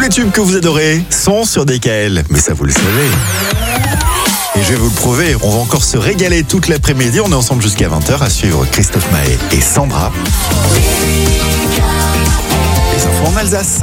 les tubes que vous adorez sont sur DKL, mais ça vous le savez. Et je vais vous le prouver, on va encore se régaler toute l'après-midi. On est ensemble jusqu'à 20h à suivre Christophe Maé et Sandra. Les infos en Alsace.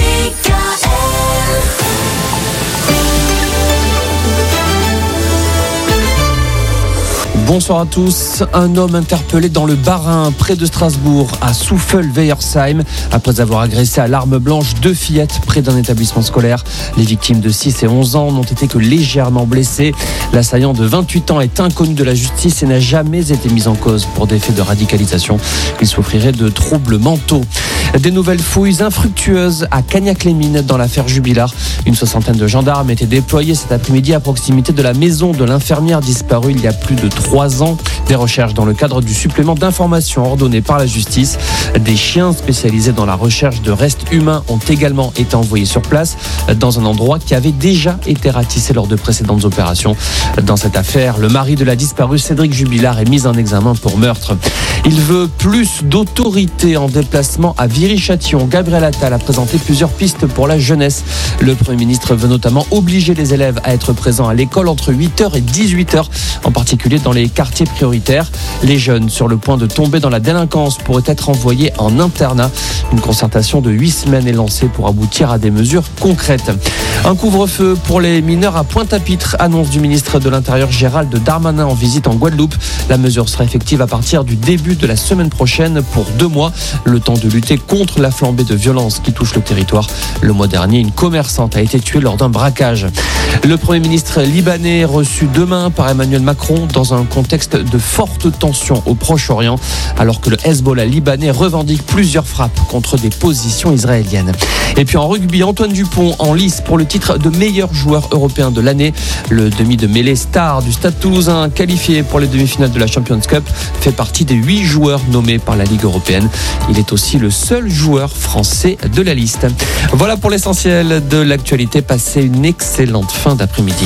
Bonsoir à tous. Un homme interpellé dans le Bas-Rhin, près de Strasbourg, à Souffel-Weyersheim, après avoir agressé à l'arme blanche 2 fillettes près d'un établissement scolaire. Les victimes de 6 et 11 ans n'ont été que légèrement blessées. L'assaillant de 28 ans est inconnu de la justice et n'a jamais été mis en cause pour des faits de radicalisation. Il souffrirait de troubles mentaux. Des nouvelles fouilles infructueuses à Cagnac-les-Mines dans l'affaire Jubilard. Une 60aine de gendarmes étaient déployés cet après-midi à proximité de la maison de l'infirmière disparue il y a plus de 3 ans. Des recherches dans le cadre du supplément d'information ordonné par la justice. Des chiens spécialisés dans la recherche de restes humains ont également été envoyés sur place dans un endroit qui avait déjà été ratissé lors de précédentes opérations. Dans cette affaire, le mari de la disparue, Cédric Jubilard, est mis en examen pour meurtre. Il veut plus d'autorité en déplacement à Viry-Châtillon. Gabriel Attal a présenté plusieurs pistes pour la jeunesse. Le Premier ministre veut notamment obliger les élèves à être présents à l'école entre 8h et 18h, en particulier dans les quartiers prioritaires. Les jeunes sur le point de tomber dans la délinquance pourraient être envoyés en internat. Une concertation de 8 semaines est lancée pour aboutir à des mesures concrètes. Un couvre-feu pour les mineurs à Pointe-à-Pitre, annonce du ministre de l'Intérieur Gérald Darmanin en visite en Guadeloupe. La mesure sera effective à partir du début de la semaine prochaine pour 2 mois, le temps de lutter contre la flambée de violence qui touche le territoire. Le mois dernier, une commerçante a été tuée lors d'un braquage. Le Premier ministre libanais est reçu demain par Emmanuel Macron dans un contexte de forte tension au Proche-Orient, alors que le Hezbollah libanais revendique plusieurs frappes contre des positions israéliennes. Et puis en rugby, Antoine Dupont en lice pour le titre de meilleur joueur européen de l'année. Le demi de mêlée star du Stade Toulousain, qualifié pour les demi-finales de la Champions Cup, fait partie des 8 joueurs nommés par la Ligue européenne. Il est aussi le seul joueur français de la liste. Voilà pour l'essentiel de l'actualité. Passez une excellente fin d'après-midi.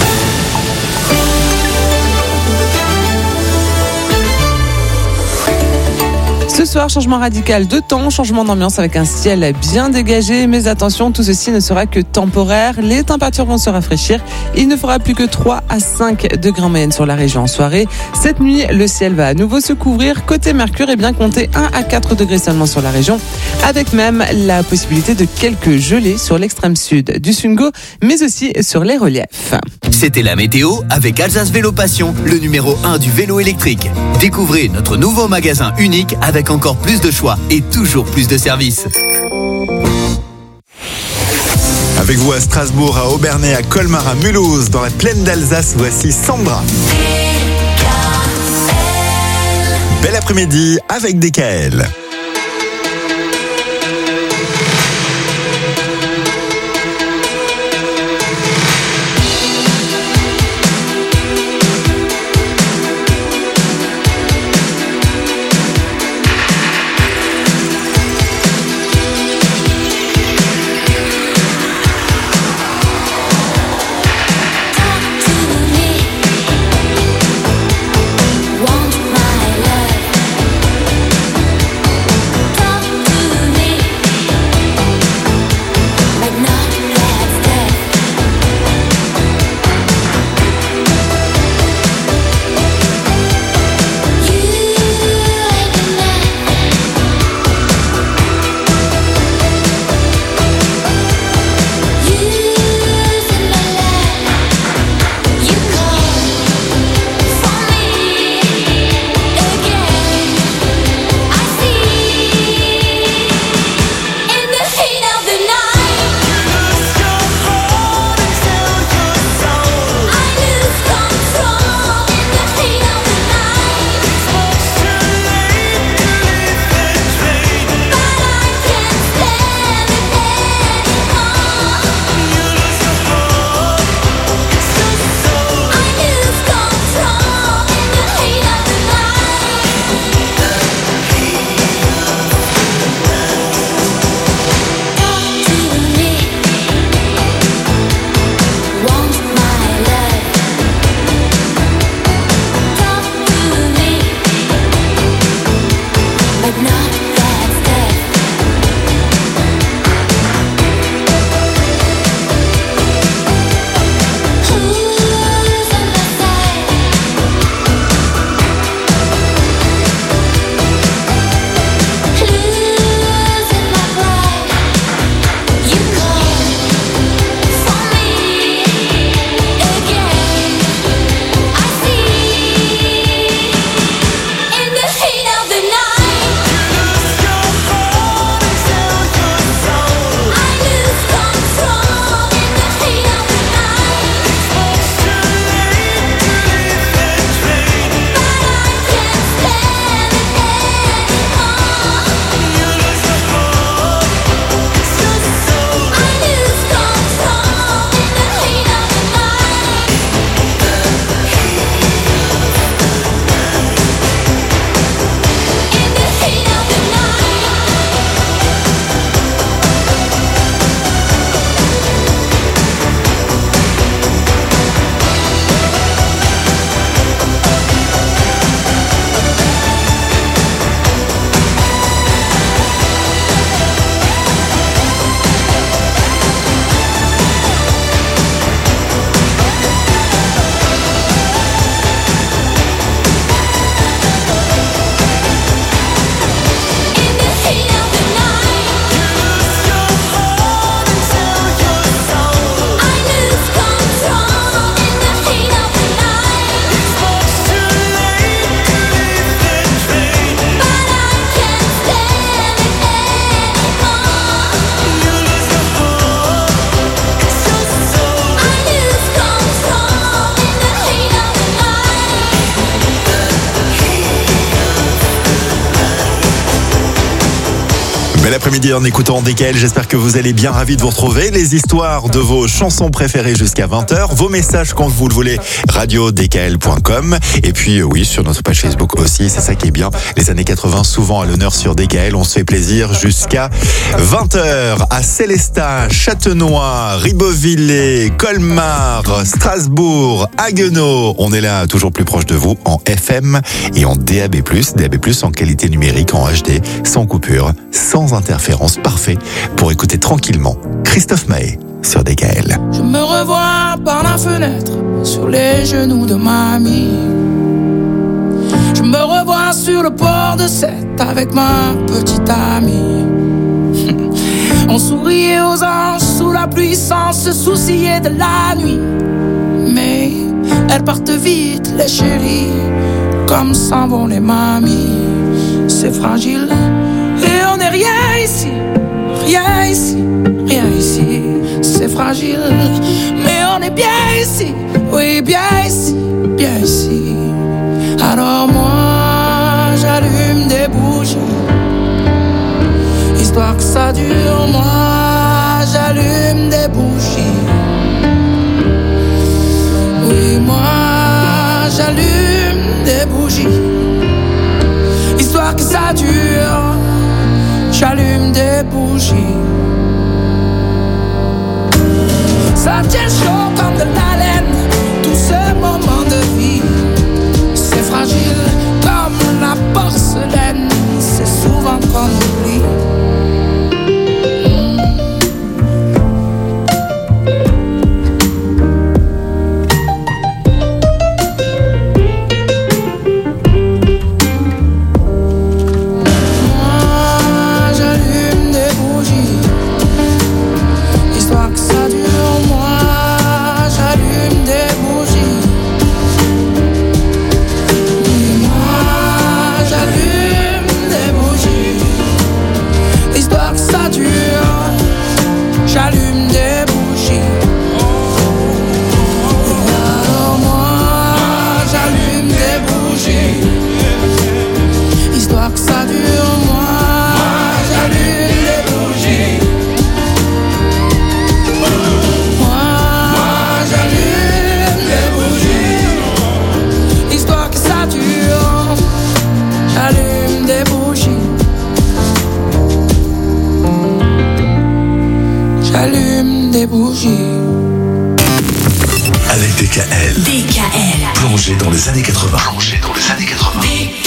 Ce soir, changement radical de temps, changement d'ambiance avec un ciel bien dégagé. Mais attention, tout ceci ne sera que temporaire. Les températures vont se rafraîchir. Il ne fera plus que 3 à 5 degrés en moyenne sur la région en soirée. Cette nuit, le ciel va à nouveau se couvrir. Côté Mercure, bien compter 1 à 4 degrés seulement sur la région, avec même la possibilité de quelques gelées sur l'extrême sud du Sungo, mais aussi sur les reliefs. C'était la météo avec Alsace Vélo Passion, le numéro 1 du vélo électrique. Découvrez notre nouveau magasin unique avec encore plus de choix et toujours plus de services. Avec vous à Strasbourg, à Aubernais, à Colmar, à Mulhouse, dans la plaine d'Alsace, voici Sandra. Bel après-midi avec DKL. l'après-midi en écoutant DKL. J'espère que vous allez bien, ravis de vous retrouver. Les histoires de vos chansons préférées jusqu'à 20h. Vos messages quand vous le voulez, radio-dkl.com. Et puis oui, sur notre page Facebook aussi, c'est ça qui est bien. Les années 80 souvent à l'honneur sur DKL. On se fait plaisir jusqu'à 20h à Célestat, Châtenois, Ribeauvillé, Colmar, Strasbourg, Haguenau. On est là toujours plus proche de vous en FM et en DAB+, en qualité numérique, en HD, sans coupure, sans interférence, parfait pour écouter tranquillement Christophe Maé sur DKL. Je me revois par la fenêtre sur les genoux de mamie. Je me revois sur le port de Sète avec ma petite amie. On souriait aux anges sous la pluie sans se soucier de la nuit. Mais elles partent vite les chéris, comme s'en vont les mamies. C'est fragile et on n'est rien ici, rien ici, rien ici. C'est fragile mais on est bien ici, oui bien ici, bien ici. Alors moi j'allume des bougies, histoire que ça dure. Moi j'allume des bougies, oui moi j'allume des bougies, histoire que ça dure. J'allume des bougies, ça tient chaud comme de la laine, tout ce moment de vie. C'est fragile comme la porcelaine, c'est souvent qu'on oublie. Avec DKL. DKL. Plongé dans les années 80. Plongé dans les années 80.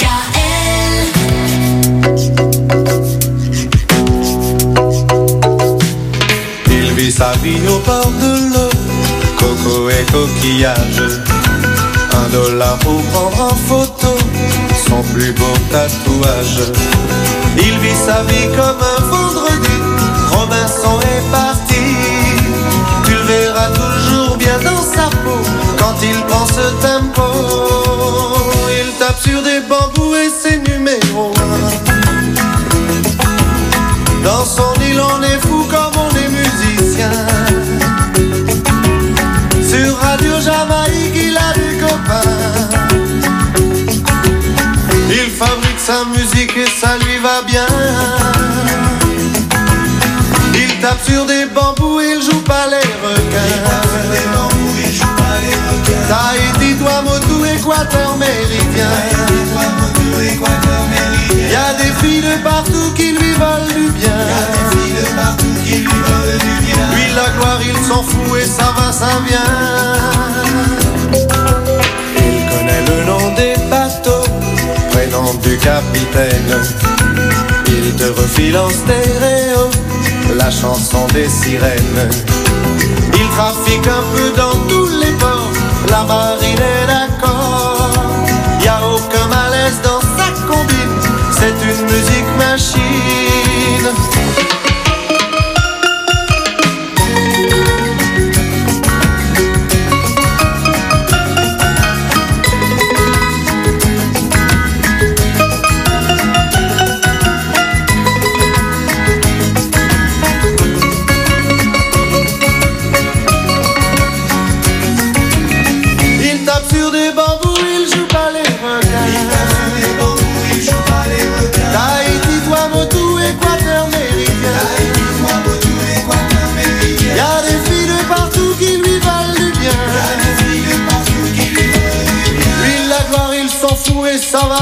DKL. Il vit sa vie au bord de l'eau, coco et coquillage. $1 pour prendre en photo son plus beau tatouage. Il vit sa vie comme un vendredi, Robinson est parti. Tu le verras toujours bien dans sa peau quand il prend ce tempo. Il tape sur des bambous et c'est numéro 1. Dans son île on est fou comme on est musicien. Sur Radio Jamaïque il a des copains. Il fabrique sa musique et ça lui va bien. Il tape sur des bambous, il joue pas les requins. Tahiti, Tuamotu, Équateur méridien. Y'a des filles de partout qui lui veulent du bien. Lui la gloire il s'en fout et ça va, ça vient. Il connaît le nom des bateaux, prénom du capitaine. Il te refile en stéréo la chanson des sirènes. Il trafique un peu dans tous les ports, la marine est d'accord. Y'a aucun malaise dans sa combine, c'est une musique machine.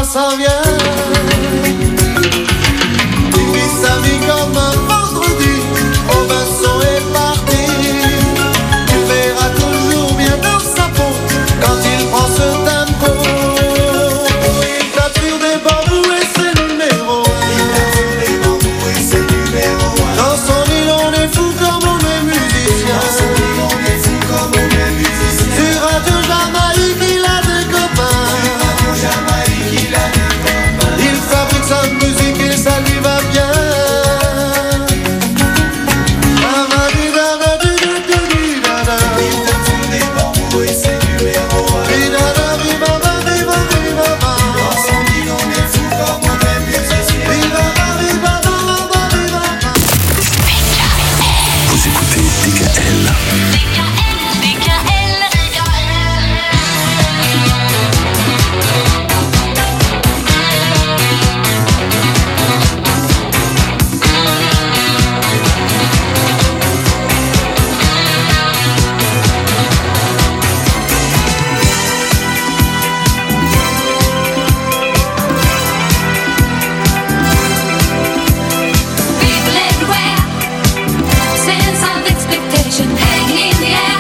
ça vient. Il vit sa vie comme un vendredi. Robinson est parti. Il verra toujours bien dans sa peau quand il prend ce tempo. Il tape sur des bambous et c'est numéro. Dans son île on est fou comme on est musicien. Sur Radio Jamaïque il a des copains. Il fabrique sa musique et ça lui va bien. Vous écoutez DKL. People everywhere, sense of expectation hanging in the air.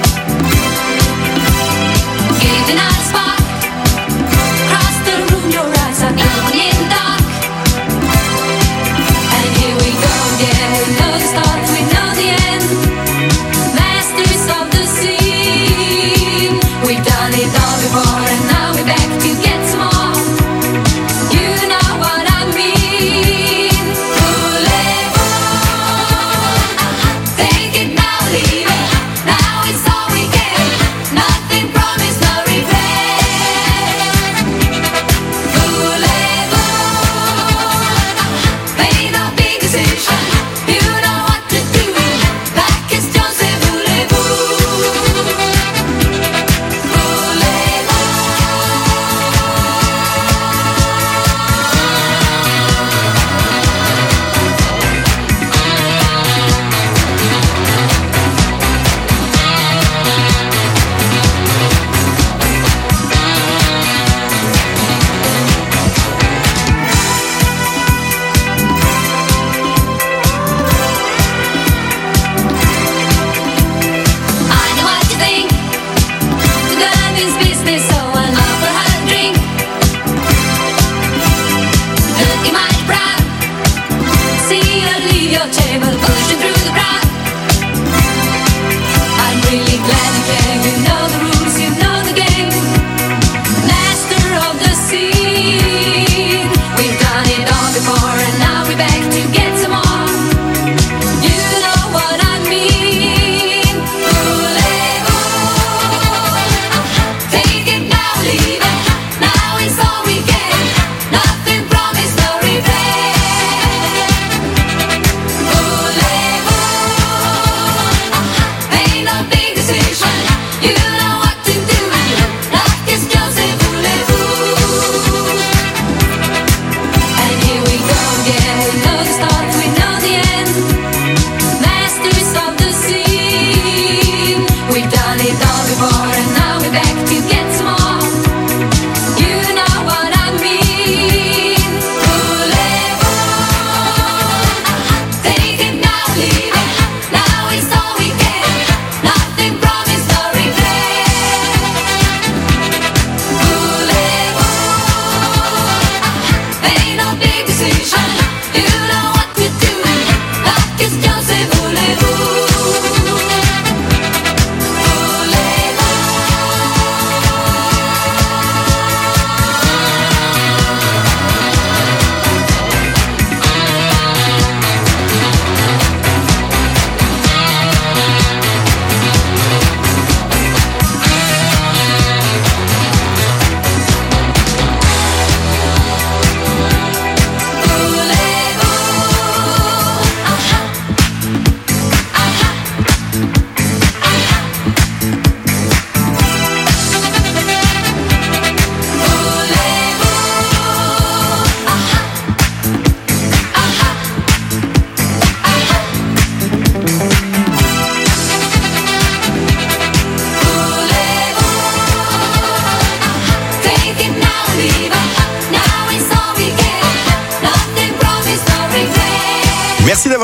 Gazing at a spark, across the room your eyes are glowing in the dark. And here we go again, we know the start, we know the end. Masters of the scene, we've done it all before and now we're back to get some more. You know what I mean. Take it now, leave it. Now it's all we get. Nothing promised, no revenge.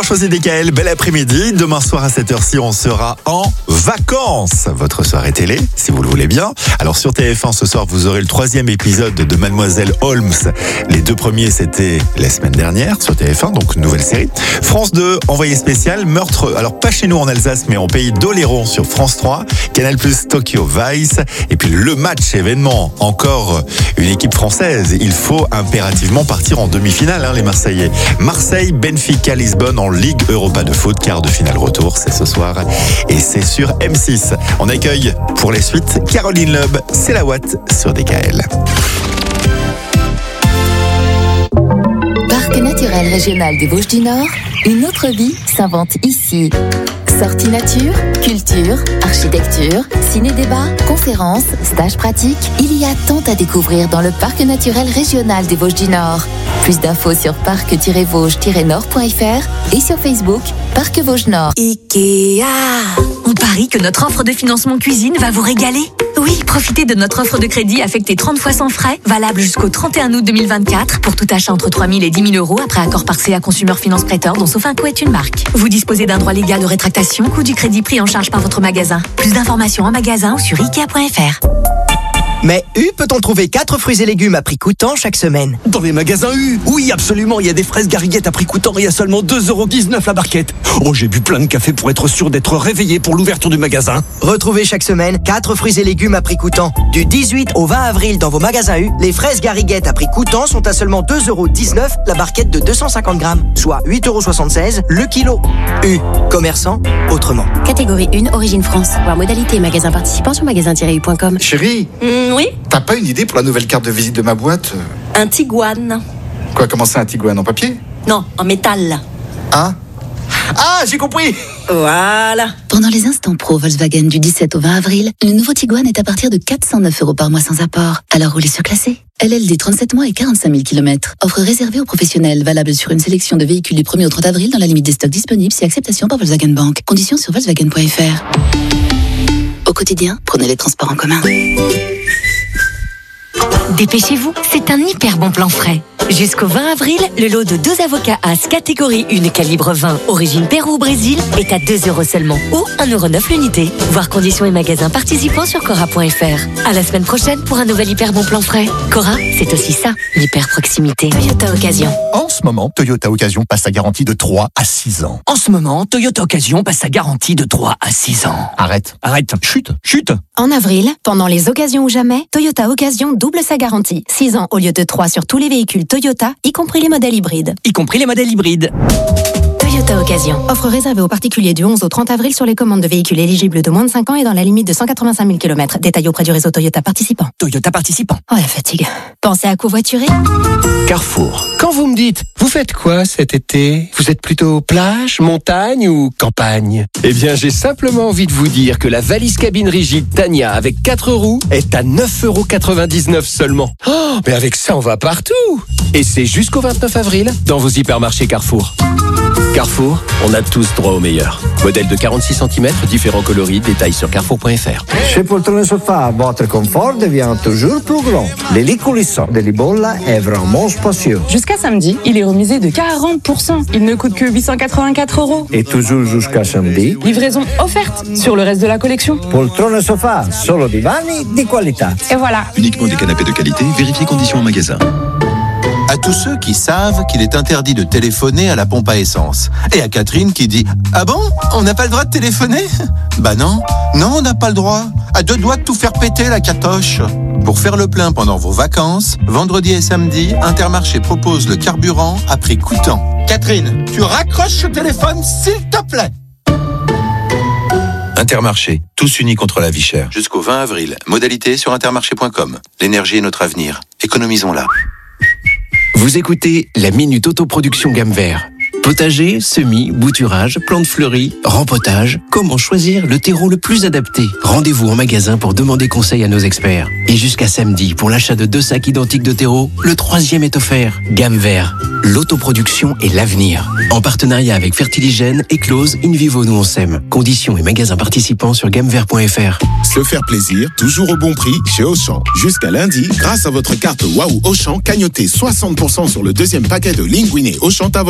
choisi DKL, bel après-midi. Demain soir à 7h-ci, on sera en vacances. Votre soirée télé, si vous le voulez bien. Alors sur TF1, ce soir, vous aurez le 3e épisode de Mademoiselle Holmes. Les 2 premiers, c'était la semaine dernière sur TF1, donc nouvelle série. France 2, envoyé spécial, meurtre, alors pas chez nous en Alsace, mais en pays d'Oléron sur France 3. Canal+, Tokyo Vice. Et puis le match événement, encore une équipe française. Il faut impérativement partir en demi-finale, les Marseillais. Marseille, Benfica, Lisbonne en Ligue Europa de foot, quart de finale retour, c'est ce soir et c'est sur M6. On accueille pour les suites Caroline Loeb, c'est la Watt sur DKL. Parc naturel régional des Vosges du Nord, une autre vie s'invente ici. Sorties nature, culture, architecture, ciné-débat, conférences, stages pratiques, il y a tant à découvrir dans le Parc naturel régional des Vosges du Nord. Plus d'infos sur parc-vosges-nord.fr et sur Facebook, Parc Vosges Nord. Ikea. On parie que notre offre de financement cuisine va vous régaler. Oui, profitez de notre offre de crédit affectée 30 fois sans frais, valable jusqu'au 31 août 2024 pour tout achat entre 3 000 et 10 000 euros après accord par CA Consumer Finance Prêteur dont Sofinco est une marque. Vous disposez d'un droit légal de rétractation, coût du crédit pris en charge par votre magasin. Plus d'informations en magasin ou sur Ikea.fr. Mais U peut-on trouver 4 fruits et légumes à prix coûtant chaque semaine? Dans les magasins U, oui absolument, il y a des fraises gariguettes à prix coûtant et à seulement 2,19 € la barquette. Oh, j'ai bu plein de café pour être sûr d'être réveillé pour l'ouverture du magasin. Retrouvez chaque semaine 4 fruits et légumes à prix coûtant. Du 18 au 20 avril dans vos magasins U, les fraises gariguettes à prix coûtant sont à seulement 2,19 € la barquette de 250 grammes, soit 8,76 € le kilo. U, commerçant autrement. Catégorie 1, origine France. Voir modalité et magasin participant sur magasin-u.com. Chérie, oui. T'as pas une idée pour la nouvelle carte de visite de ma boîte? Un Tiguan. Quoi, comment ça, un Tiguan en papier? Non, en métal. Ah, j'ai compris. Voilà. Pendant les instants pro Volkswagen du 17 au 20 avril, le nouveau Tiguan est à partir de 409 € par mois sans apport. Alors roulez surclassé. LLD 37 mois et 45 000 km. Offre réservée aux professionnels, valable sur une sélection de véhicules du 1er au 30 avril dans la limite des stocks disponibles si acceptation par Volkswagen Bank. Conditions sur Volkswagen.fr. Au quotidien, prenez les transports en commun. Dépêchez-vous, c'est un hyper bon plan frais. Jusqu'au 20 avril, le lot de 2 avocats As catégorie 1 calibre 20, origine Pérou ou Brésil, est à 2 € seulement, ou 1,9 € l'unité. Voir conditions et magasins participants sur Cora.fr. À la semaine prochaine pour un nouvel hyper bon plan frais. Cora, c'est aussi ça, l'hyper proximité. Toyota Occasion. En ce moment, Toyota Occasion passe sa garantie de 3 à 6 ans. En ce moment, Toyota Occasion passe sa garantie de 3 à 6 ans. Arrête. Chute. En avril, pendant les occasions ou jamais, Toyota Occasion double sa garantie. 6 ans au lieu de 3 sur tous les véhicules Toyota, y compris les modèles hybrides. Toyota Occasion. Offre réservée aux particuliers du 11 au 30 avril sur les commandes de véhicules éligibles de moins de 5 ans et dans la limite de 185 000 km. Détail auprès du réseau Toyota participant. Oh, la fatigue. Pensez à covoiturer. Carrefour. Quand vous me dites, vous faites quoi cet été? Vous êtes plutôt plage, montagne ou campagne? Eh bien, j'ai simplement envie de vous dire que la valise cabine rigide Tania avec 4 roues est à 9,99 € seulement. Oh, mais avec ça, on va partout! Et c'est jusqu'au 29 avril dans vos hypermarchés Carrefour. Carrefour, on a tous droit au meilleur. Modèle de 46 cm, différents coloris, détails sur carrefour.fr. Chez Poltrone Sofa, votre confort devient toujours plus grand. Les lits coulissants de Libolla est vraiment spacieux. Jusqu'à samedi, il est remisé de 40%. Il ne coûte que 884 €. Et toujours jusqu'à samedi, Livraison offerte sur le reste de la collection. Poltrone Sofa, solo divani di qualità. Et voilà. Uniquement des canapés de qualité, vérifiez conditions en magasin. À tous ceux qui savent qu'il est interdit de téléphoner à la pompe à essence. Et à Catherine qui dit « Ah bon? On n'a pas le droit de téléphoner ?» Bah non, on n'a pas le droit. À 2 doigts de tout faire péter la catoche. Pour faire le plein pendant vos vacances, vendredi et samedi, Intermarché propose le carburant à prix coûtant. Catherine, tu raccroches le téléphone s'il te plaît. Intermarché, tous unis contre la vie chère. Jusqu'au 20 avril, modalité sur intermarché.com. L'énergie est notre avenir. Économisons-la. Vous écoutez la Minute Autoproduction Gamme Vert. Potager, semis, bouturage, plantes fleuries, rempotage. Comment choisir le terreau le plus adapté? Rendez-vous en magasin pour demander conseil à nos experts. Et jusqu'à samedi, pour l'achat de 2 sacs identiques de terreau, le 3e est offert. Gamme Vert. L'autoproduction est l'avenir. En partenariat avec Fertiligène, Eclose, InVivo, nous on s'aime. Conditions et magasins participants sur gammevert.fr. Se faire plaisir, toujours au bon prix chez Auchan. Jusqu'à lundi, grâce à votre carte Waouh Auchan, cagnotez 60% sur le 2e paquet de Linguine Auchan Tavola in Italie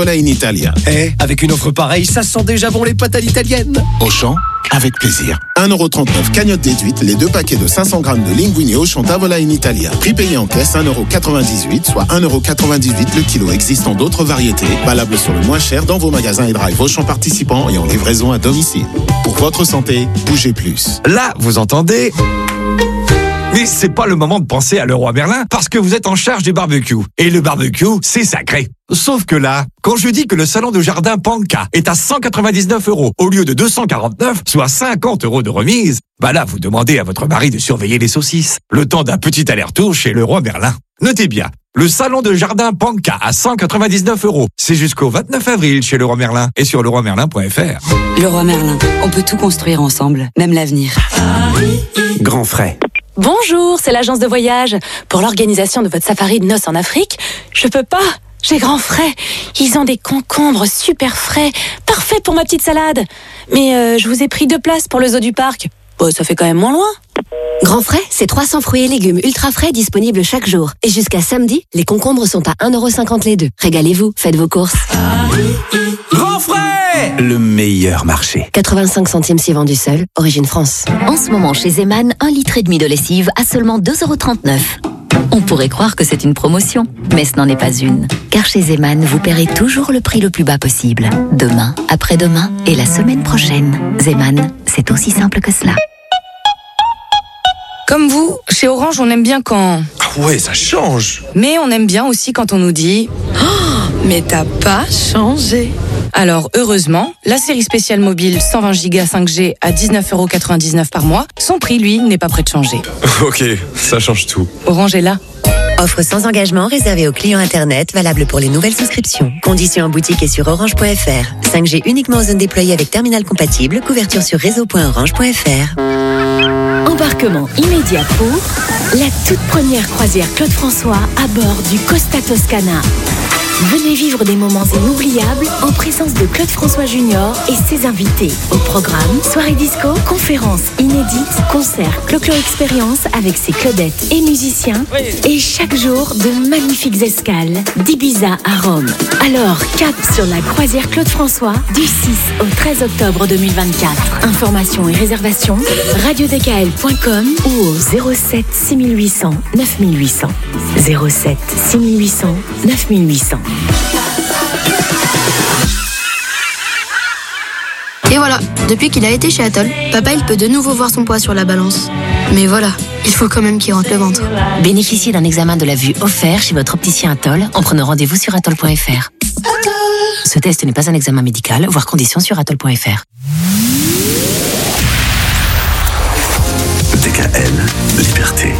italien. Eh, avec une offre pareille, ça sent déjà bon les pâtes à l'italienne. Auchan, avec plaisir. 1,39€ cagnotte déduite, les 2 paquets de 500 grammes de linguine Auchan Tavola in Italia. Prix payé en caisse 1,98€, soit 1,98€ le kilo. Existant d'autres variétés, valables sur le moins cher dans vos magasins et drive Auchan participants et en livraison à domicile. Pour votre santé, bougez plus. Là, vous entendez? Mais c'est pas le moment de penser à Leroy Merlin parce que vous êtes en charge du barbecue. Et le barbecue, c'est sacré. Sauf que là, quand je dis que le salon de jardin Panka est à 199€ au lieu de 249, soit 50€ de remise, bah là, vous demandez à votre mari de surveiller les saucisses. Le temps d'un petit aller-retour chez Leroy Merlin. Notez bien, le salon de jardin Panka à 199€. C'est jusqu'au 29 avril chez Leroy Merlin et sur leroymerlin.fr. Leroy Merlin, on peut tout construire ensemble, même l'avenir. Grand frais. Bonjour, c'est l'agence de voyage. Pour l'organisation de votre safari de noces en Afrique, je peux pas. J'ai grand frais. Ils ont des concombres super frais, parfaits pour ma petite salade. Mais je vous ai pris 2 places pour le zoo du parc. Bon, ça fait quand même moins loin. Grand frais, c'est 300 fruits et légumes ultra frais disponibles chaque jour. Et jusqu'à samedi, les concombres sont à 1,50€ les 2. Régalez-vous, faites vos courses. Grand frais, le meilleur marché. 85 centimes si vendu seul, origine France. En ce moment, chez Zeman, 1,5 litre de lessive à seulement 2,39€. On pourrait croire que c'est une promotion, mais ce n'en est pas une. Car chez Zeman, vous paierez toujours le prix le plus bas possible. Demain, après-demain et la semaine prochaine. Zeman, c'est aussi simple que cela. Comme vous, chez Orange, on aime bien quand... Ah ouais, ça change. Mais on aime bien aussi quand on nous dit oh, mais t'as pas changé. Alors, heureusement, la série spéciale mobile 120 Go 5G à 19,99€ par mois, son prix, lui, n'est pas prêt de changer. Ok, ça change tout. Orange est là. Offre sans engagement réservée aux clients Internet, valable pour les nouvelles souscriptions. Conditions en boutique et sur orange.fr. 5G uniquement aux zones déployées avec terminal compatible, couverture sur réseau.orange.fr. Embarquement immédiat pour la toute première croisière Claude François à bord du Costa Toscana. Venez vivre des moments inoubliables en présence de Claude François Junior et ses invités. Au programme, soirée disco, conférences inédites, concerts, Clo-Clo Expérience avec ses Claudettes et musiciens. Et chaque jour, de magnifiques escales d'Ibiza à Rome. Alors, cap sur la croisière Claude François du 6 au 13 octobre 2024. Informations et réservations, radiodkl.com ou au 07 6800 9800. 07 6800 9800. Et voilà, depuis qu'il a été chez Atoll, papa il peut de nouveau voir son poids sur la balance. Mais voilà, il faut quand même qu'il rentre le ventre. Bénéficiez d'un examen de la vue offert chez votre opticien Atoll en prenant rendez-vous sur atoll.fr. Ce test n'est pas un examen médical, voire conditions sur atoll.fr. DKL, liberté.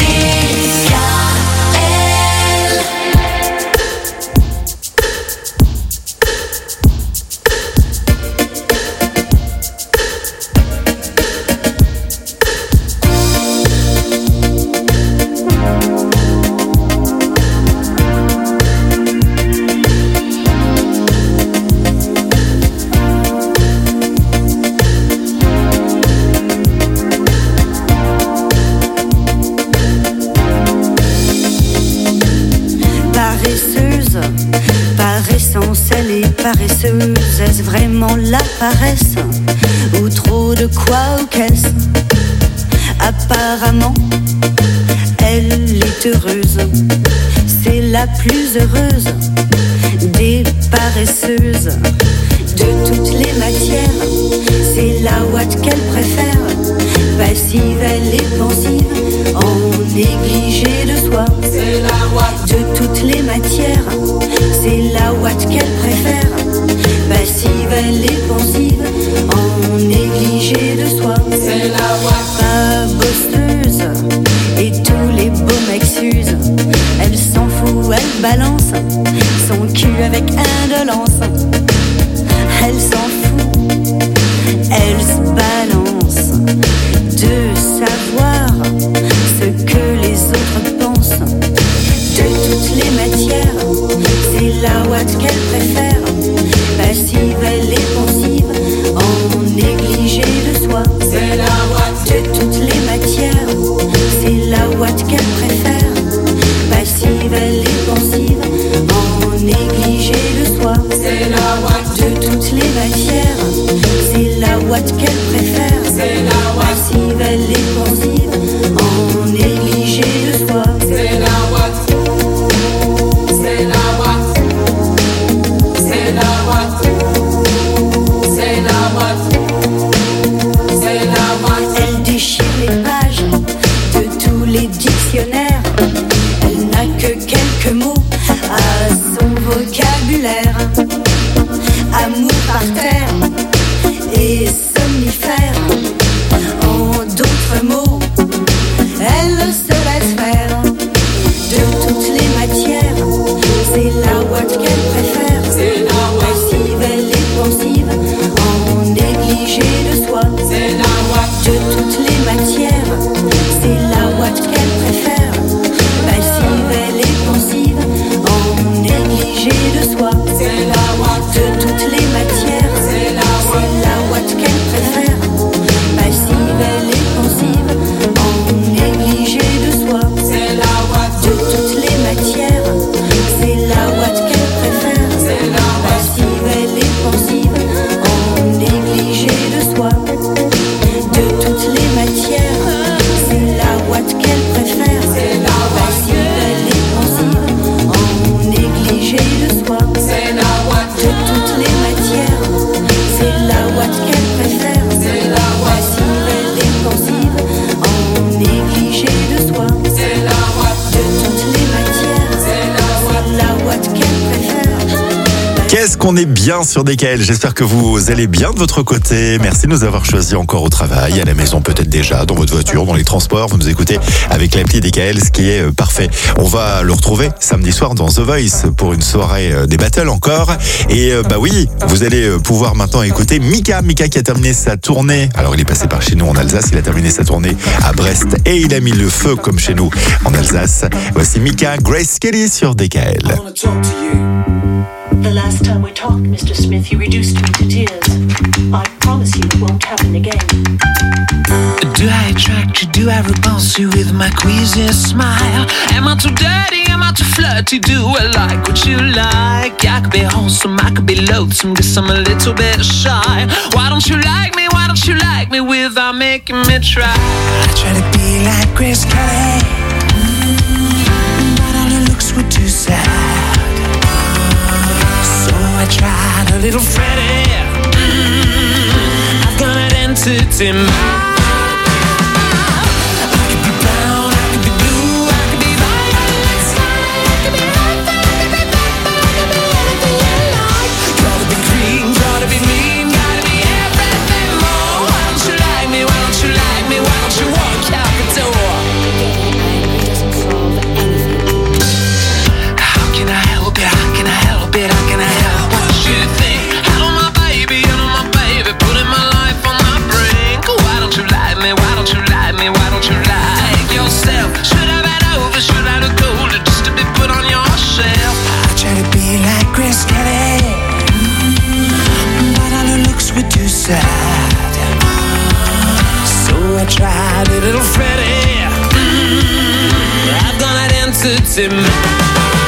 Paresseuse, est-ce vraiment la paresse ou trop de quoi ou qu'est-ce? Apparemment, elle est heureuse, c'est la plus heureuse des paresseuses. De toutes les matières, c'est la ouate qu'elle préfère. Passive, elle est pensive, en négligé de soi. C'est la ouate. De toutes les matières, c'est la ouate qu'elle préfère. Passive, elle est pensive, en négligé de soi. C'est la ouate. Pas bosseuse, et tous les beaux mecs s'usent. Elle s'en fout, elle balance son cul avec indolence. Elle s'en fout, elle se balance de savoir ce que les autres pensent. De toutes les matières, c'est la ouate qu'elle préfère. Passive, elle est pensive, en négligé de soi. C'est la ouate. De toutes les matières, c'est la ouate qu'elle préfère. Passive, elle est pensive, en négligé de soi. C'est la qu'on est bien sur DKL. J'espère que vous allez bien de votre côté. Merci de nous avoir choisis encore au travail, à la maison peut-être déjà, dans votre voiture, dans les transports. Vous nous écoutez avec l'appli DKL, ce qui est parfait. On va le retrouver samedi soir dans The Voice pour une soirée des battles encore. Et oui, vous allez pouvoir maintenant écouter Mika qui a terminé sa tournée. Alors il est passé par chez nous en Alsace, il a terminé sa tournée à Brest et il a mis le feu comme chez nous en Alsace. Voici Mika, Grace Kelly sur DKL. The last time we talked, Mr. Smith, you reduced me to tears. I promise you it won't happen again. Do I attract you? Do I repulse you with my queasy smile? Am I too dirty? Am I too flirty? Do I like what you like? I could be wholesome, I could be loathsome, guess I'm a little bit shy. Why don't you like me? Why don't you like me without making me try? I try to be like Grace Kelly, but all her looks were too sad. So I tried a little Freddie. I've got an entity mind. So I tried a little Freddie. I've gone identity mind.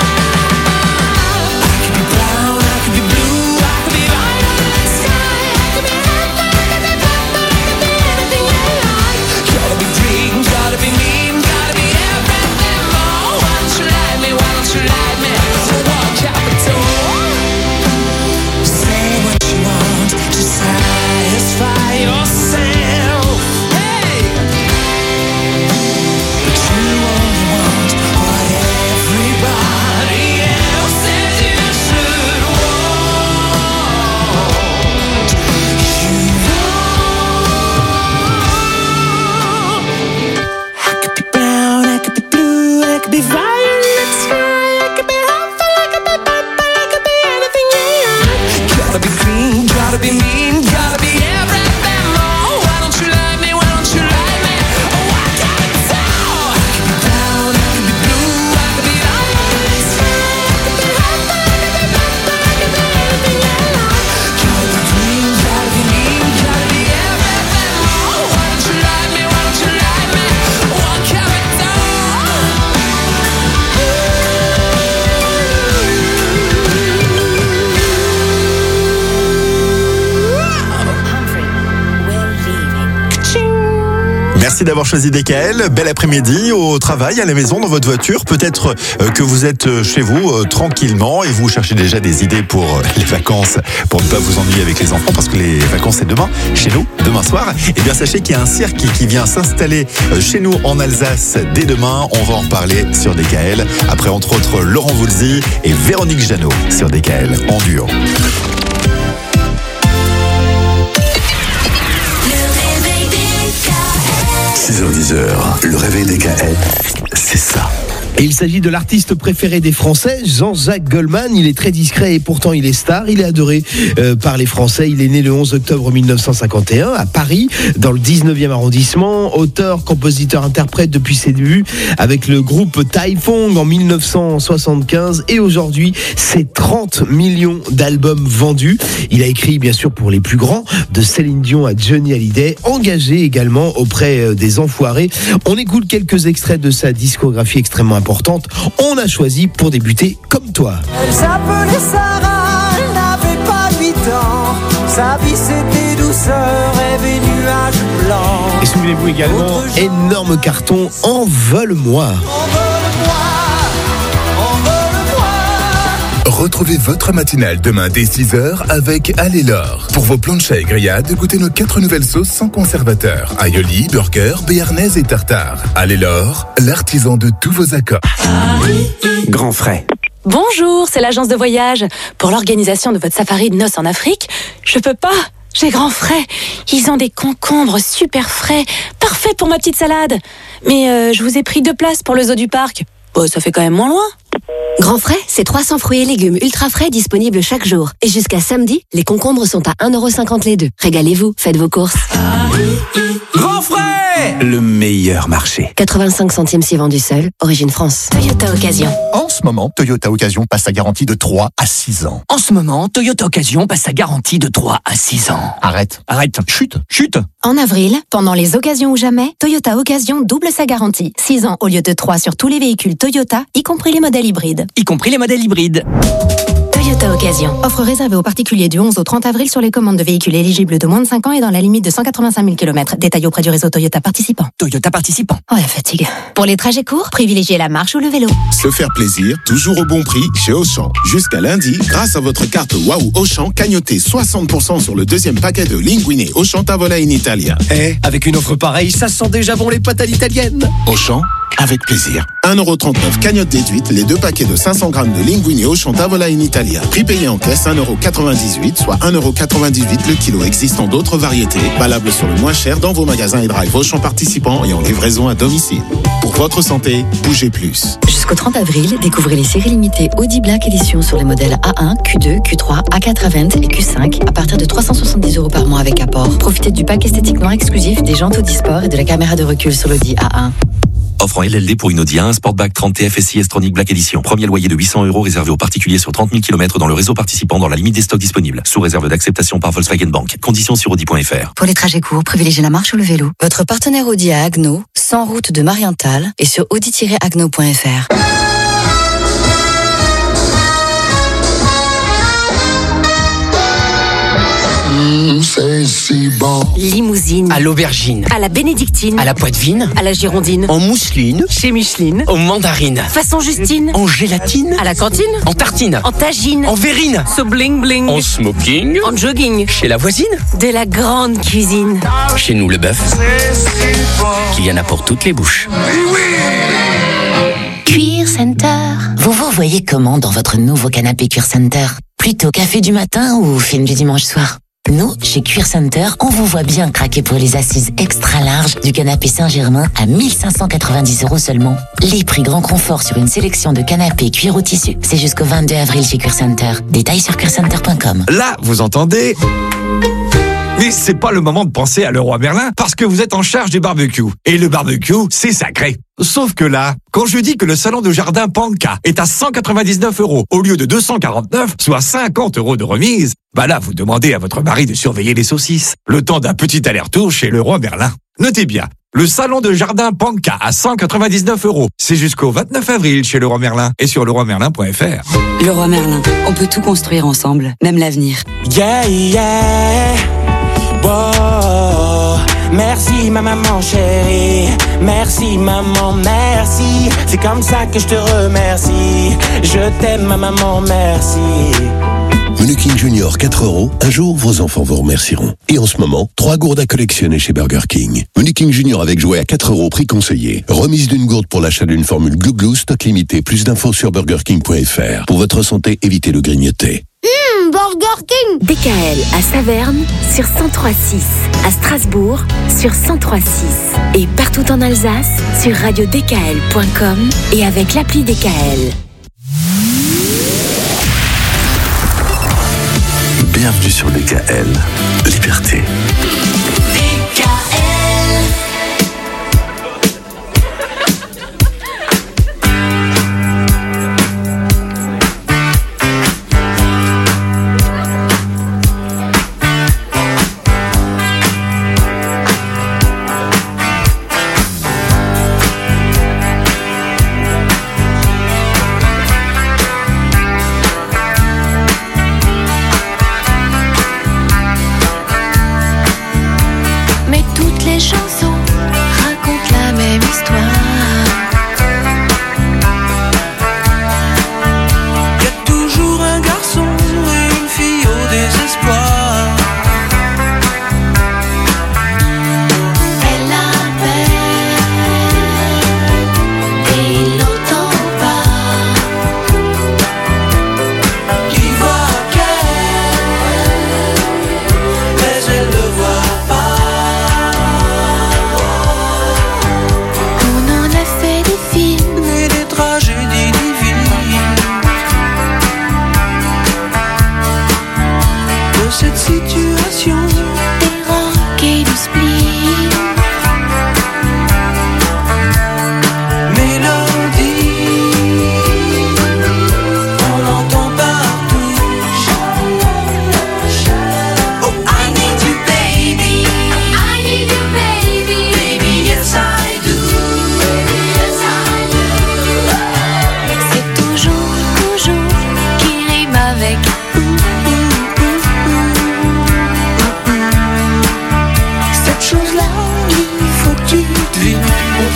Merci d'avoir choisi DKL. Bel après-midi au travail, à la maison, dans votre voiture. Peut-être que vous êtes chez vous tranquillement et vous cherchez déjà des idées pour les vacances, pour ne pas vous ennuyer avec les enfants, parce que les vacances c'est demain, chez nous, demain soir. Eh bien sachez qu'il y a un cirque qui vient s'installer chez nous en Alsace dès demain. On va en reparler sur DKL. Après entre autres Laurent Voulzy et Véronique Jeannot sur DKL en duo. 6h-10h, le réveil DKL, c'est ça. Et il s'agit de l'artiste préféré des Français, Jean-Jacques Goldman. Il est très discret et pourtant il est star. Il est adoré par les Français. Il est né le 11 octobre 1951 à Paris, dans le 19e arrondissement. Auteur, compositeur, interprète depuis ses débuts avec le groupe Taifong en 1975. Et aujourd'hui, c'est 30 millions d'albums vendus. Il a écrit bien sûr pour les plus grands, de Céline Dion à Johnny Hallyday, engagé également auprès des Enfoirés. On écoute quelques extraits de sa discographie extrêmement importante. On a choisi pour débuter Comme toi. Elle s'appelait Sarah, elle n'avait pas 8 ans. Sa vie c'était douceur, rêve et nuages blancs. Et souvenez-vous également, énorme carton, Envole-moi. Retrouvez votre matinale demain dès 6h avec Allez-Laure. Pour vos planchas et grillades, goûtez nos 4 nouvelles sauces sans conservateur. Aioli, burger, béarnaise et tartare. Allez-Laure, l'artisan de tous vos accords. Grand frais. Bonjour, c'est l'agence de voyage. Pour l'organisation de votre safari de noces en Afrique, je peux pas. J'ai grand frais. Ils ont des concombres super frais, parfaits pour ma petite salade. Mais je vous ai pris 2 places pour le zoo du parc. Bon, ça fait quand même moins loin. Grand frais, c'est 300 fruits et légumes ultra frais disponibles chaque jour. Et jusqu'à samedi, les concombres sont à 1,50€ les 2. Régalez-vous, faites vos courses. Grand frais, le meilleur marché. 85 centimes si vendu seul, origine France. Toyota Occasion. En ce moment, Toyota Occasion passe sa garantie de 3 à 6 ans. En ce moment, Toyota Occasion passe sa garantie de 3 à 6 ans. Arrête. Chute. En avril, pendant les occasions ou jamais, Toyota Occasion double sa garantie. 6 ans au lieu de 3 sur tous les véhicules Toyota, y compris les modèles hybrides. Toyota Occasion. Offre réservée aux particuliers du 11 au 30 avril sur les commandes de véhicules éligibles de moins de 5 ans et dans la limite de 185 000 km. Détail auprès du réseau Toyota participant. Oh la fatigue. Pour les trajets courts, privilégiez la marche ou le vélo. Se faire plaisir, toujours au bon prix chez Auchan. Jusqu'à lundi, grâce à votre carte Waouh Auchan, cagnotez 60% sur le 2e paquet de Linguine Auchan Tavola in Italia. Avec une offre pareille, ça sent déjà bon les pâtes à l'italienne. Auchan, avec plaisir. 1,39€ cagnotte déduite, les 2 paquets de 500 grammes de Linguine Auchan Tavola in Italia. Prix payé en caisse 1,98€, soit 1,98€ le kilo. Existant d'autres variétés, valables sur le moins cher dans vos magasins et drive Auchan participants et en livraison à domicile. Pour votre santé, bougez plus. Jusqu'au 30 avril, découvrez les séries limitées Audi Black Edition sur les modèles A1, Q2, Q3, A4 A20 et Q5 à partir de 370€ par mois avec apport. Profitez du pack esthétiquement exclusif des jantes Audi Sport et de la caméra de recul sur l'Audi A1. Offre en LLD pour une Audi A1 Sportback 30 TFSI S-Tronic Black Edition. Premier loyer de 800€ réservé aux particuliers sur 30 000 km dans le réseau participant dans la limite des stocks disponibles. Sous réserve d'acceptation par Volkswagen Bank. Conditions sur Audi.fr. Pour les trajets courts, privilégiez la marche ou le vélo. Votre partenaire Audi à Agno, 100 route de Marienthal et sur audi-agno.fr. C'est si bon. Limousine. À l'aubergine. À la bénédictine. À la poitevine. À la girondine. En mousseline. Chez Micheline. En mandarine. Façon Justine. En gélatine. À la cantine. En tartine. En tagine. En verrine. So bling bling. En smoking. En jogging. Chez la voisine. De la grande cuisine. Chez nous le bœuf. Il y en a pour toutes les bouches. Cuir Center. Vous vous voyez comment dans votre nouveau canapé Cuir Center? Plutôt café du matin ou film du dimanche soir? Nous, chez Cuir Center, on vous voit bien craquer pour les assises extra larges du canapé Saint-Germain à 1590€ seulement. Les prix grand confort sur une sélection de canapés cuir au tissu, c'est jusqu'au 22 avril chez Cuir Center. Détails sur cuircenter.com. Là, vous entendez? Mais c'est pas le moment de penser à Leroy Merlin parce que vous êtes en charge du barbecue. Et le barbecue, c'est sacré. Sauf que là, quand je dis que le salon de jardin Panka est à 199€ au lieu de 249, soit 50€ de remise, bah là, vous demandez à votre mari de surveiller les saucisses. Le temps d'un petit aller-retour chez Leroy Merlin. Notez bien, le salon de jardin Panka à 199€. C'est jusqu'au 29 avril chez Leroy Merlin et sur leroymerlin.fr. Leroy Merlin, on peut tout construire ensemble, même l'avenir. Yeah, yeah. Wow. Merci ma maman chérie, merci maman, merci. C'est comme ça que je te remercie. Je t'aime ma maman, merci. Menu King Junior 4€, un jour vos enfants vous remercieront. Et en ce moment, 3 gourdes à collectionner chez Burger King. Menu King Junior avec jouet à 4€, prix conseillé. Remise d'une gourde pour l'achat d'une formule Glou Glou, stock limité. Plus d'infos sur burgerking.fr. Pour votre santé, évitez le grignoter. Burger King. DKL à Saverne sur 103.6, à Strasbourg sur 103.6 et partout en Alsace sur radiodkl.com et avec l'appli DKL. Bienvenue sur DKL, Liberté.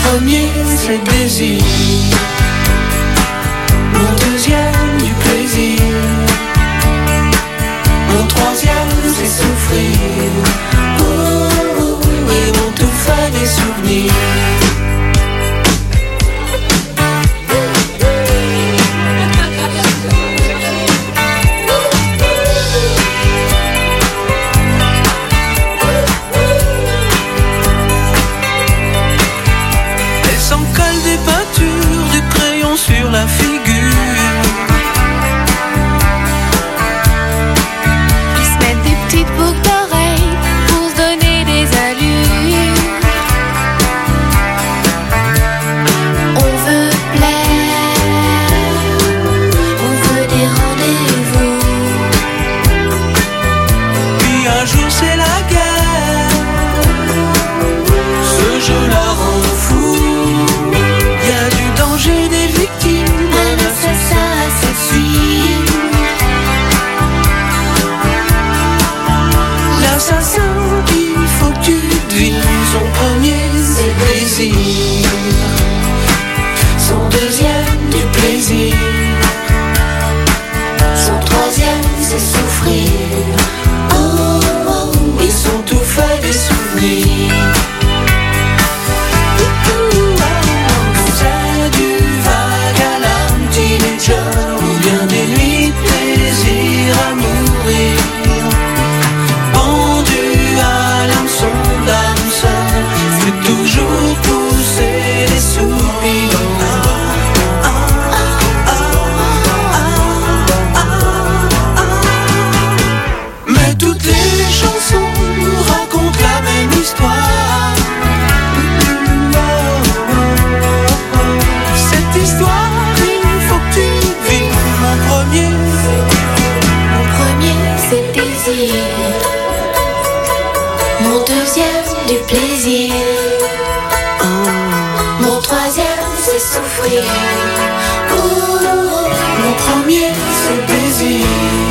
premier c'est le désir, mon deuxième du plaisir, mon troisième c'est souffrir, et mon tout fait des souvenirs. Sur la figure, ils se mettent des petites boucles d'oreilles pour se donner des allures. On veut plaire, on veut des rendez-vous. Puis un jour c'est la guerre, ce jeu la rend fou. Y a du danger, des victimes, un assassin assassine. L'assassin, il faut que tu devines. Son premier c'est le plaisir, son deuxième du plaisir, son troisième c'est souffrir, et son tout fait des souvenirs. Ou bien des nuits de plaisir à mourir, pendu à l'hameçon d'âme seule, c'est toujours pousser des soupirs. Mais toutes les chansons racontent la même histoire. Cette histoire, mon premier c'est le désir, mon deuxième du plaisir, mon troisième c'est souffrir. Mon premier c'est le plaisir,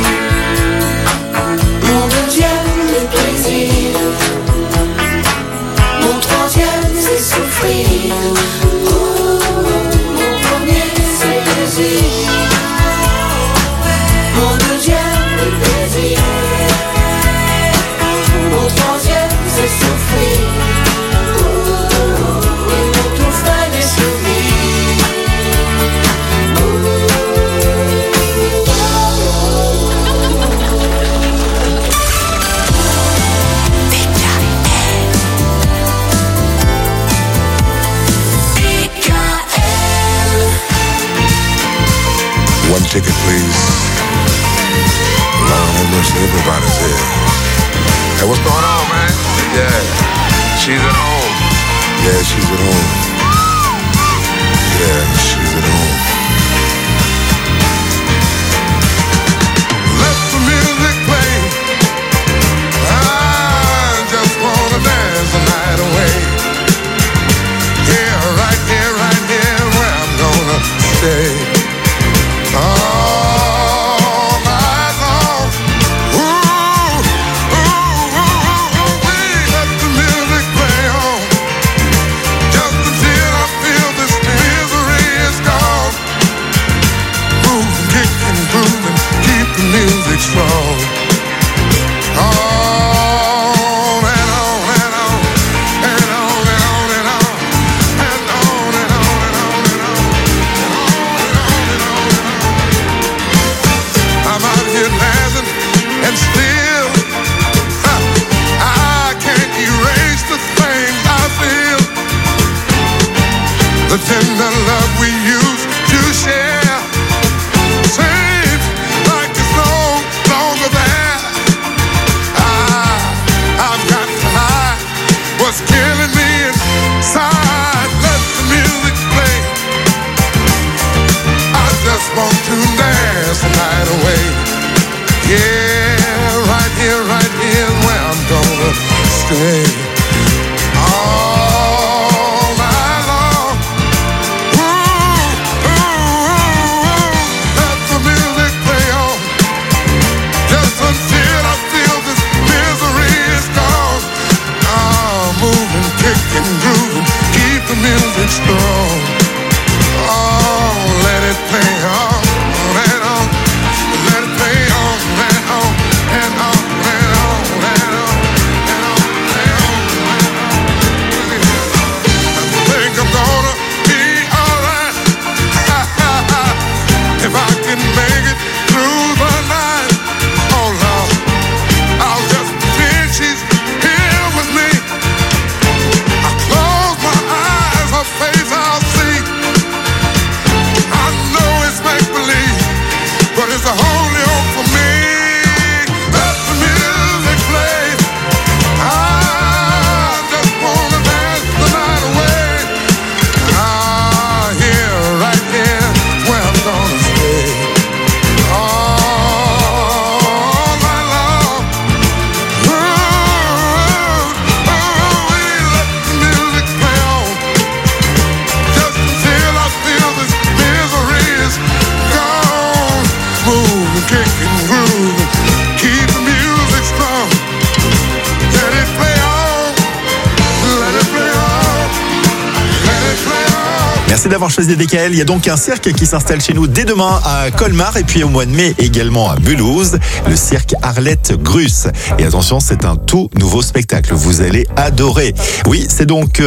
mon deuxième du plaisir, mon troisième c'est souffrir. Mon premier c'est le plaisir, mon deuxième du plaisir, mon troisième c'est souffrir, et mon tout fait des souvenirs. One ticket, please. Lord have mercy, everybody's here. Hey, what's going on, man? Yeah, she's at home. Yeah, she's at home. Yeah, she's at home. Let the music play. I just wanna dance the night away. Yeah, right here, where I'm gonna stay. All night long. Ooh, let the music play on. Just until I feel this misery is gone. Move, kick and groove and keep the music strong. On and on and on and on and on and on and on and on and on and on. I'm out here dancing and still I can't erase the things I feel. The tender love we used to share seems like it's no longer there. I've got to hide what's killing me inside. Let the music play. I just want to dance the night away. Yeah, right here where I'm gonna stay. All night long. Ooh, ooh, ooh. strong. Oh, let it play on and on. Let it play on and on and on and on and on and on and on. I think I'm gonna be alright if I can make it through the night. Oh Lord, I'll just pretend she's here with me. I close my eyes, her face I'll see. I know it's make-believe, but it's the only hope for me. Let the music play. I just wanna dance the night away. Here, right here, where I'm gonna stay. All night long. Let the music play on. Just until I feel this misery is gone. Move and kick and groove and keep the music strong. Let it play on. Let it play on. Let it play on. Merci d'avoir choisi DKL. Il y a donc un cirque qui s'installe chez nous dès demain à Colmar et puis au mois de mai également à Mulhouse, le cirque Arlette Gruss. Et attention, c'est un tout nouveau spectacle. Vous allez adorer. Oui, c'est donc,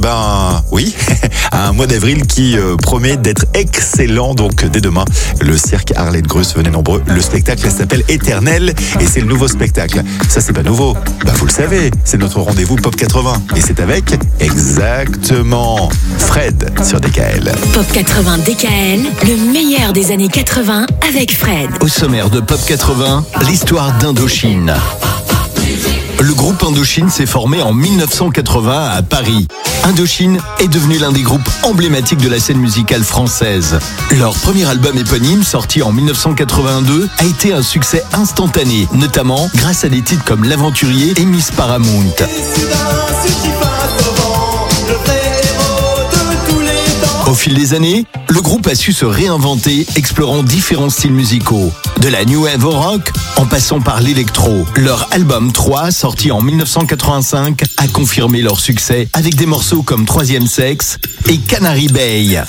un mois d'avril qui promet d'être excellent. Donc dès demain, le cirque Arlette Gruss, venez nombreux. Le spectacle s'appelle Éternel et c'est le nouveau spectacle. Ça, c'est pas nouveau. Vous le savez, c'est notre rendez-vous Pop 80 et c'est avec exactement Fred sur DKL. Pop 80 DKL, le meilleur des années 80 avec Fred. Au sommaire de Pop 80, l'histoire d'Indochine. Le groupe Indochine s'est formé en 1980 à Paris. Indochine est devenu l'un des groupes emblématiques de la scène musicale française. Leur premier album éponyme, sorti en 1982, a été un succès instantané, notamment grâce à des titres comme L'Aventurier et Miss Paramount. Au fil des années, le groupe a su se réinventer, explorant différents styles musicaux. De la new wave au rock, en passant par l'électro. Leur album 3, sorti en 1985, a confirmé leur succès avec des morceaux comme Troisième Sexe et Canary Bay.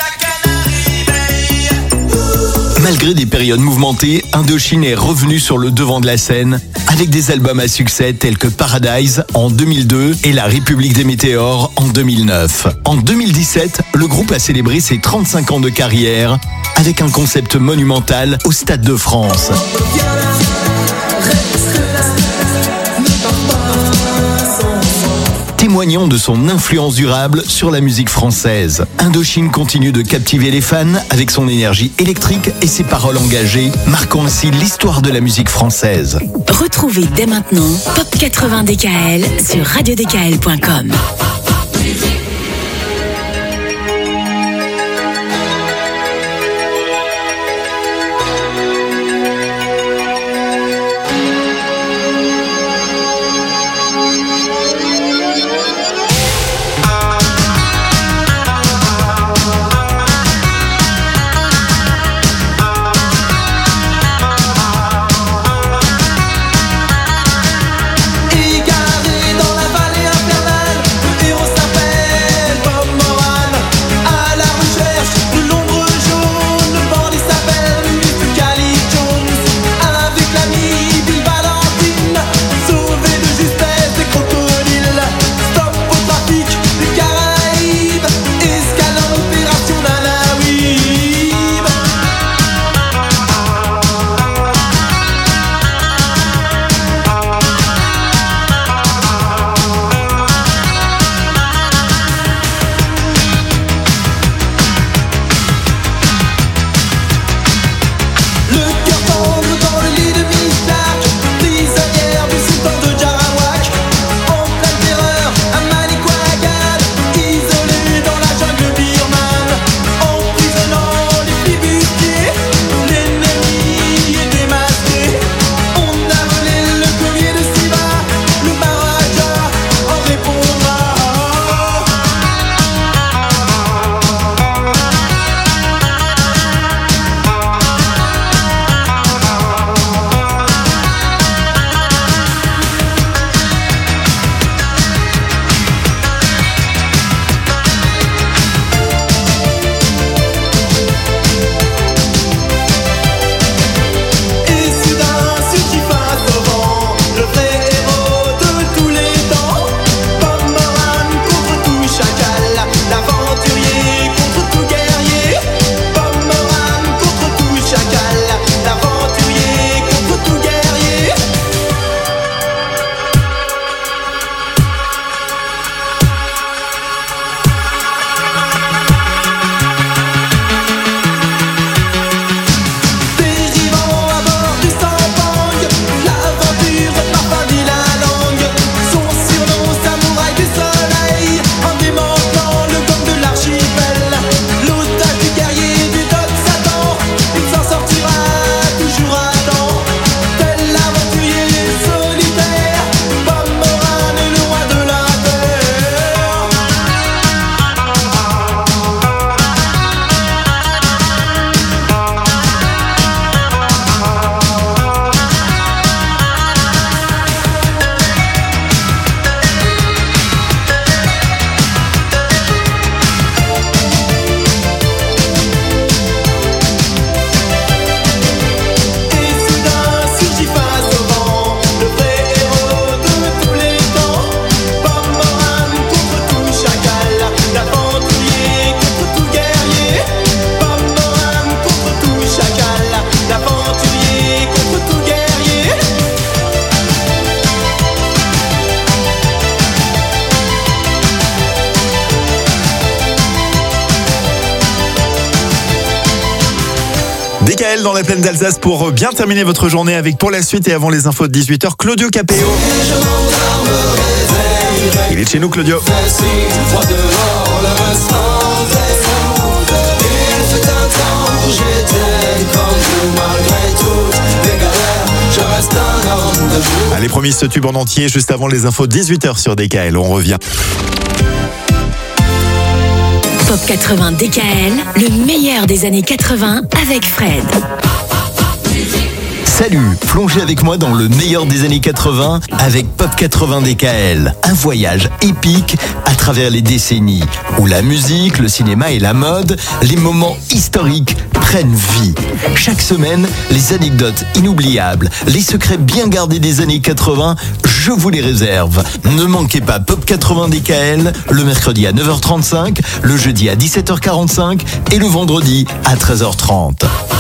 Malgré des périodes mouvementées, Indochine est revenu sur le devant de la scène avec des albums à succès tels que Paradise en 2002 et La République des Météores en 2009. En 2017, le groupe a célébré ses 35 ans de carrière avec un concept monumental au Stade de France. Témoignant de son influence durable sur la musique française. Indochine continue de captiver les fans avec son énergie électrique et ses paroles engagées, marquant ainsi l'histoire de la musique française. Retrouvez dès maintenant Pop 80 DKL sur radiodkl.com. Égaré dans la vallée infernale, le héros DKL dans la plaine d'Alsace pour bien terminer votre journée avec pour la suite et avant les infos de 18h, Claudio Capéo. Il est chez nous, Claudio. Allez, promis, ce tube en entier juste avant les infos de 18h sur DKL. On revient. Top 80 DKL, le meilleur des années 80 avec Fred. Salut, plongez avec moi dans le meilleur des années 80 avec Pop 80 DKL. Un voyage épique à travers les décennies où la musique, le cinéma et la mode, les moments historiques prennent vie. Chaque semaine, les anecdotes inoubliables, les secrets bien gardés des années 80, je vous les réserve. Ne manquez pas Pop 80 DKL le mercredi à 9h35, le jeudi à 17h45 et le vendredi à 13h30.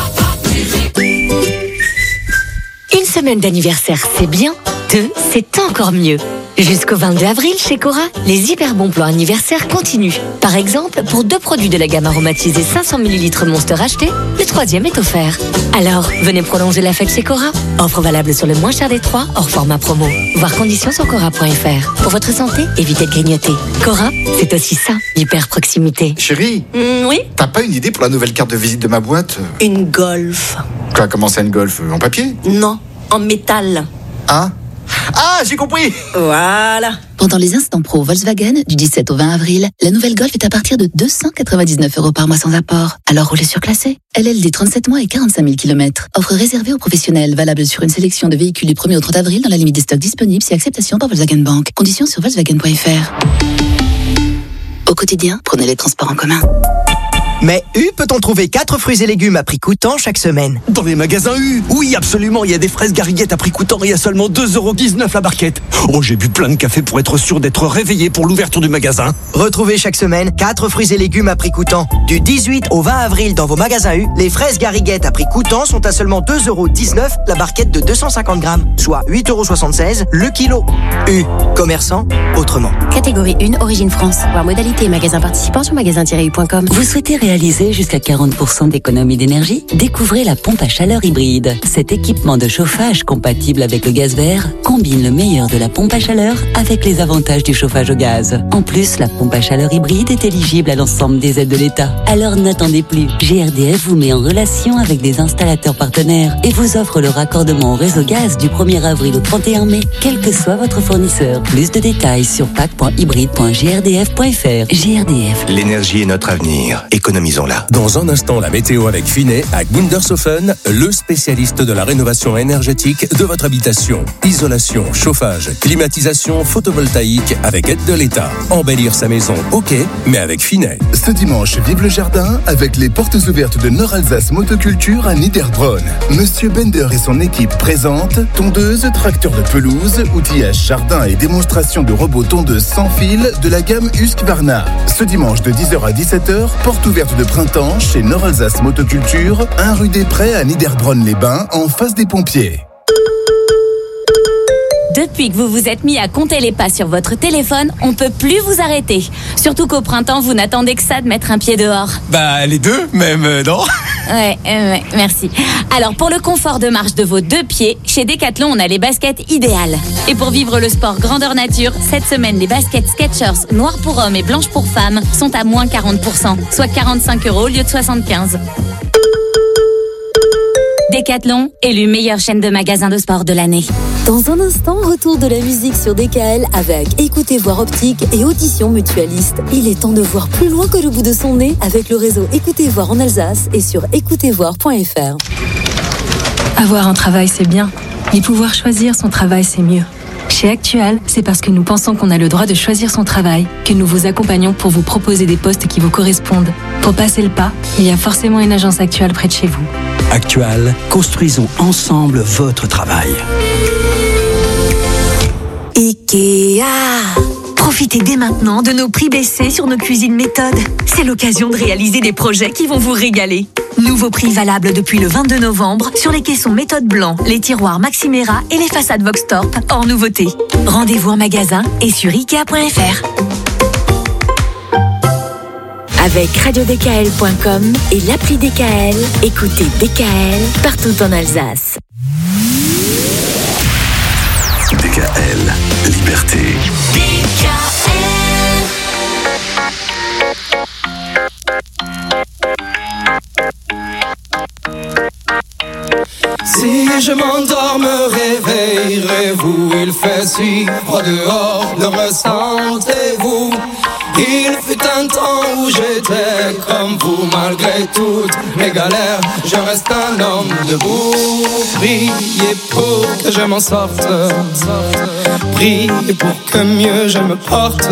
Une semaine d'anniversaire, c'est bien. 2, c'est encore mieux. Jusqu'au 22 avril, chez Cora, les hyper bons plans anniversaires continuent. Par exemple, pour 2 produits de la gamme aromatisée 500 ml Monster achetés, le 3e est offert. Alors, venez prolonger la fête chez Cora. Offre valable sur le moins cher des 3, hors format promo. Voir conditions sur cora.fr. Pour votre santé, évitez de grignoter. Cora, c'est aussi ça, l'hyper proximité. Chérie, oui. t'as pas une idée pour la nouvelle carte de visite de ma boîte? Une Golf. Quoi, comment ça, une Golf? En papier? Non, en métal. Hein? Ah, j'ai compris! Voilà. Pendant les instants pro Volkswagen, du 17 au 20 avril, la nouvelle Golf est à partir de 299 € par mois sans apport. Alors roulez surclassé. LLD 37 mois et 45 000 km. Offre réservée aux professionnels, valable sur une sélection de véhicules du 1er au 30 avril dans la limite des stocks disponibles si acceptation par Volkswagen Bank. Conditions sur Volkswagen.fr. Au quotidien, prenez les transports en commun. Mais U peut-on trouver 4 fruits et légumes à prix coûtant chaque semaine? Dans les magasins U, oui absolument, il y a des fraises gariguettes à prix coûtant et à seulement 2,19 € la barquette. Oh, j'ai bu plein de café pour être sûr d'être réveillé pour l'ouverture du magasin. Retrouvez chaque semaine 4 fruits et légumes à prix coûtant. Du 18 au 20 avril dans vos magasins U, les fraises gariguettes à prix coûtant sont à seulement 2,19 € la barquette de 250 grammes, soit 8,76 € le kilo. U, commerçant autrement. Catégorie 1, Origine France. Voir modalité et magasin participant sur magasin-u.com. Vous souhaitez réaliser jusqu'à 40% d'économie d'énergie? Découvrez la pompe à chaleur hybride. Cet équipement de chauffage compatible avec le gaz vert combine le meilleur de la pompe à chaleur avec les avantages du chauffage au gaz. En plus, la pompe à chaleur hybride est éligible à l'ensemble des aides de l'État. Alors n'attendez plus. GRDF vous met en relation avec des installateurs partenaires et vous offre le raccordement au réseau gaz du 1er avril au 31 mai, quel que soit votre fournisseur. Plus de détails sur pack.hybride.grdf.fr. GRDF. L'énergie est notre avenir. Économisons-la. Dans un instant, la météo avec Finet à Gundershofen, le spécialiste de la rénovation énergétique de votre habitation. Isolation, chauffage, climatisation, photovoltaïque avec aide de l'État. Embellir sa maison, ok, mais avec Finet. Ce dimanche, vive le jardin avec les portes ouvertes de Nord-Alsace Motoculture à Niederbronn. Monsieur Bender et son équipe présentent tondeuse, tracteur de pelouse, outillage jardin et démonstration de robots tondeuses sans fil de la gamme Husqvarna. Ce dimanche de 10h à 17h, porte ouverte de printemps chez Nord-Alsace Motoculture, 1 rue des Prés à Niederbronn-les-Bains, en face des pompiers. Depuis que vous vous êtes mis à compter les pas sur votre téléphone, on peut plus vous arrêter. Surtout qu'au printemps, vous n'attendez que ça de mettre un pied dehors. Bah, les deux, même, non? Ouais, merci. Alors, pour le confort de marche de vos 2 pieds, chez Decathlon, on a les baskets idéales. Et pour vivre le sport grandeur nature, cette semaine, les baskets Skechers, noires pour hommes et blanches pour femmes, sont à moins 40%, soit 45 € au lieu de 75. Decathlon, élu meilleure chaîne de magasins de sport de l'année. Dans un instant, retour de la musique sur DKL avec Écoutez Voir Optique et Audition Mutualiste. Il est temps de voir plus loin que le bout de son nez avec le réseau Écoutez Voir en Alsace et sur écoutezvoir.fr. Avoir un travail, c'est bien, mais pouvoir choisir son travail, c'est mieux. Chez Actual, c'est parce que nous pensons qu'on a le droit de choisir son travail que nous vous accompagnons pour vous proposer des postes qui vous correspondent. Pour passer le pas, il y a forcément une agence Actual près de chez vous. Actual, construisons ensemble votre travail. IKEA. Profitez dès maintenant de nos prix baissés sur nos cuisines méthodes. C'est l'occasion de réaliser des projets qui vont vous régaler. Nouveaux prix valables depuis le 22 novembre sur les caissons méthode blanc, les tiroirs Maximera et les façades Voxtorp hors nouveauté. Rendez-vous en magasin et sur Ikea.fr. Avec radiodkl.com et l'appli DKL, écoutez DKL partout en Alsace. DKL, liberté. Si je m'endors, me réveillerez-vous? Il fait si froid dehors, le ressentez-vous? Il fut un temps où j'étais comme vous, malgré toutes mes galères, je reste un homme debout. Priez pour que je m'en sorte, priez pour que mieux je me porte.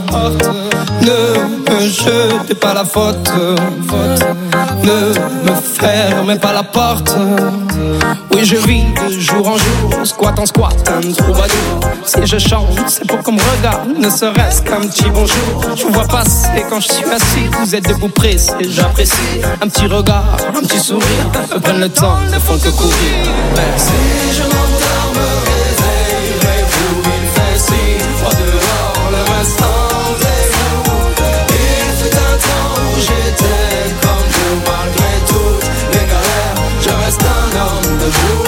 Ne me jetez pas la faute, ne me fermez pas la porte. Oui, je vis de jour en jour, squat en squat, un troubadour. Si je chante, c'est pour qu'on me regarde, ne serait-ce qu'un petit bonjour. Je vous vois passer quand je suis assis, vous êtes debout pressé, j'apprécie. Un petit regard, un petit sourire, me prennent le temps, ne font que courir. Merci. Si je m'endors, me réveillerez-vous? Il fait si froid dehors, le restantez-vous? Il fut un temps où j'étais comme vous, malgré toutes mes galères, je reste un homme debout.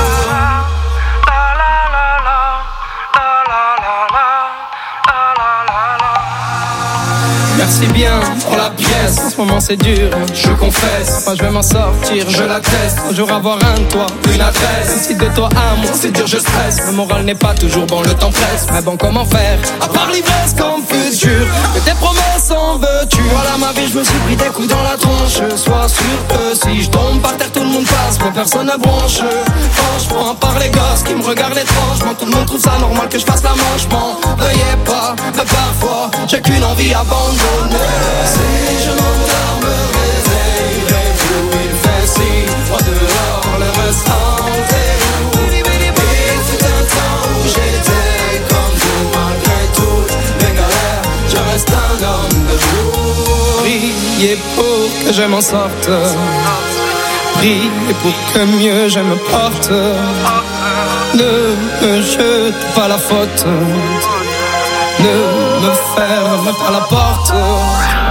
Merci bien pour la pièce, en ce moment c'est dur, je confesse. Moi je vais m'en sortir, je l'atteste. Un jour avoir un toit, une adresse. Si de toi à moi c'est dur, je stresse. Le moral n'est pas toujours bon, le temps presse. Mais bon, comment faire, à part l'ivresse comme futur? Que tes promesses en veux-tu? Voilà ma vie, je me suis pris des coups dans la tronche. Sois sûr que si je tombe par terre, tout le monde passe, mais personne ne bronche. Franchement, à part les gosses qui me regardent étrangement, tout le monde trouve ça normal que je fasse la manche. M'en veuillez pas, mais parfois j'ai qu'une envie abandonnée. Si je m'endors, me réveillerez-vous? Il fait si froid dehors, le restantez-vous? Il fut un temps où j'étais comme vous, malgré toutes mes galères, je reste un homme debout. Priez pour que je m'en sorte, priez pour que mieux je me porte. Ne me jete pas la faute, ne me ferme pas la porte.